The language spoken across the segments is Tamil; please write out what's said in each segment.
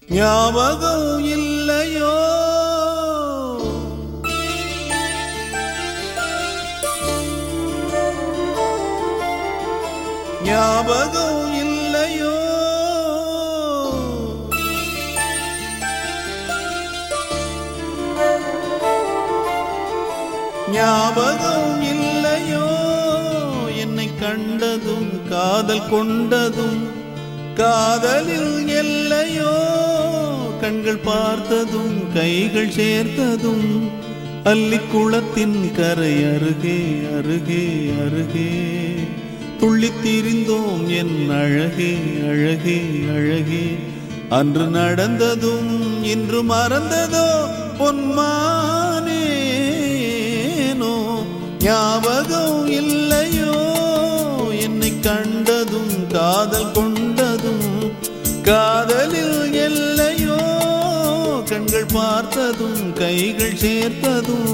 ஞாபகம் இல்லையோ ஞாபகம் இல்லையோ ஞாபகம் இல்லையோ என்னை கண்டதும் காதல் கொண்டதும் காதலில் எல்லையோ கண்கள் பார்த்ததும் கைகள் சேர்த்ததும் அல்லிக்குளத்தின் கரை அருகே அருகே அருகே துள்ளித் திரிந்தோம் என் அழகே அழகே அழகே அன்று நடந்ததும் இன்று மறந்ததோ பொன்மானேனோ ஞாபகம் இல்லையோ என்னை கண்டதும் காதல் கொண்டதும் காதலில் எல்லையோ கண்கள் பார்த்ததும் கைகள் சேர்த்ததும்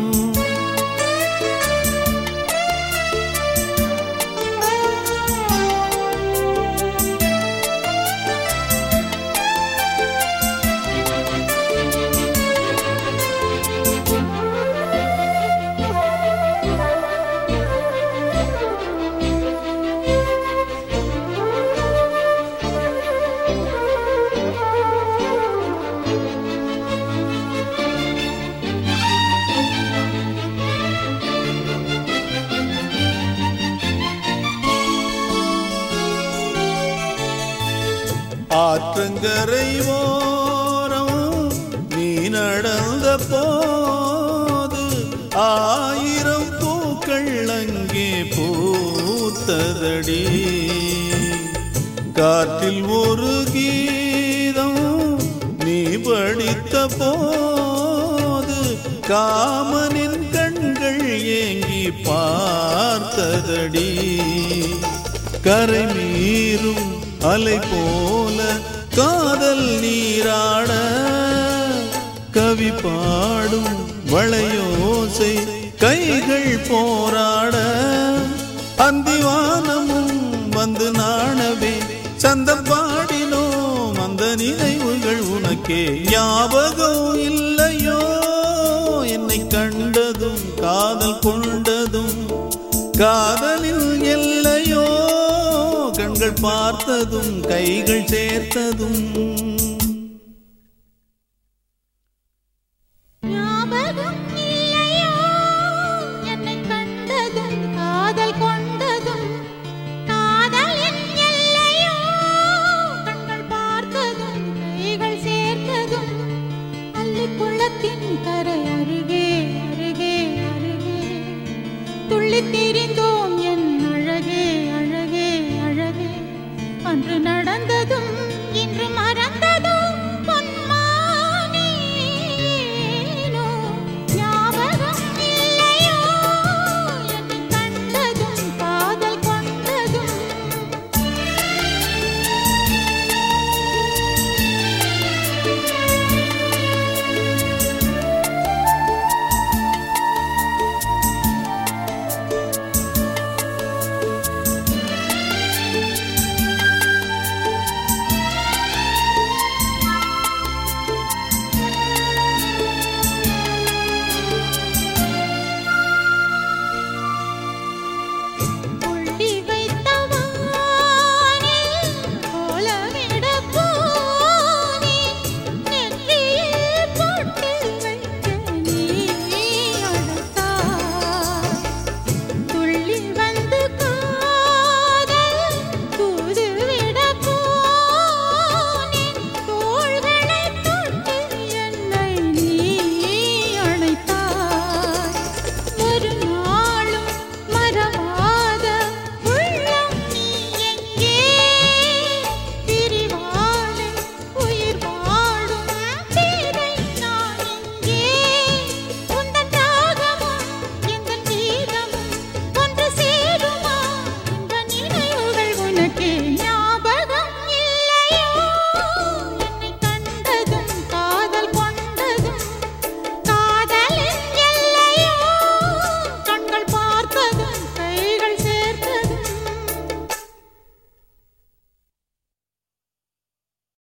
ஆற்றங்கரை ஓரம் நீ நடந்த போது ஆயிரம் பூக்கள் அங்கே பூத்ததடி காற்றில் ஒரு கீதம் நீ படித்த போது காமனின் கண்கள் ஏங்கி பார்த்ததடி கரை மீறும் அலை போல காதல் நீராட கவி பாடும் வளையோசை கைகள் போராட அந்திவானமும் வந்து நாணவே சந்தம் பாடினோம் அந்த நினைவுகள் உனக்கே ஞாபகம் இல்லையோ என்னை கண்டதும் காதல் கொண்டதும் காதலில் எல்லையோ கண்கள் பார்த்ததும் கைகள் சேர்த்ததும்